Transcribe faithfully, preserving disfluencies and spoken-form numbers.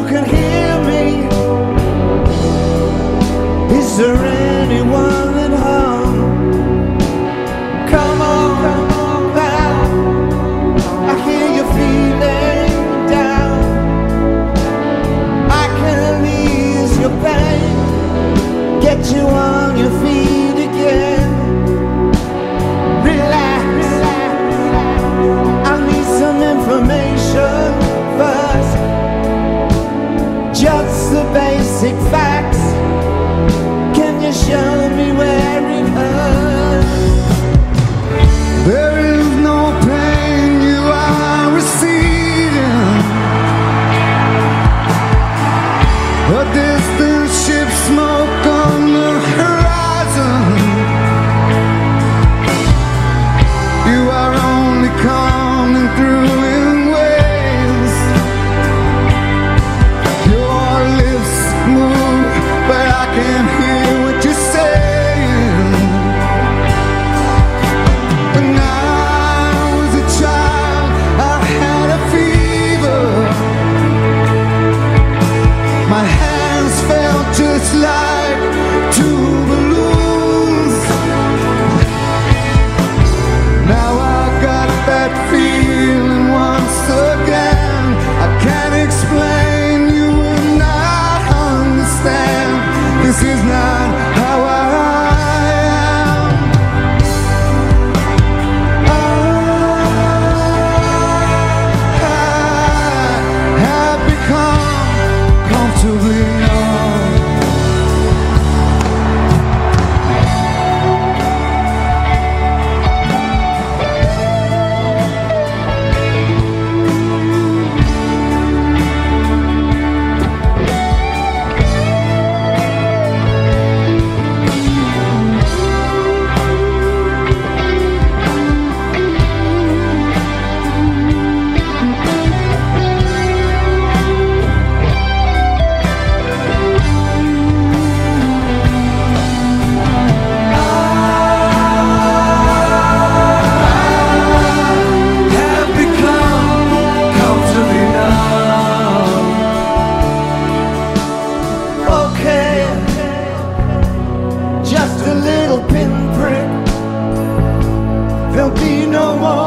can hear me. Is there anyone at home? Come on, come on now. I hear you feeling down. I can ease your pain, get you on your feet again. Relax, I need some information first. Just the basic facts. Can you show me where it hurts? There is no pain you are receiving. A distant ship smoke on the horizon. You are only coming through in waves. Your lips move, but I can't hear what you're saying. When I was a child, I had a fever. My hands felt just like two balloons. Now I got that feeling once again. I can't explain, you will not understand. This is not how I am. I have become comfortably numb. Have become comfortably numb. Okay, just a little pinprick. There'll be no more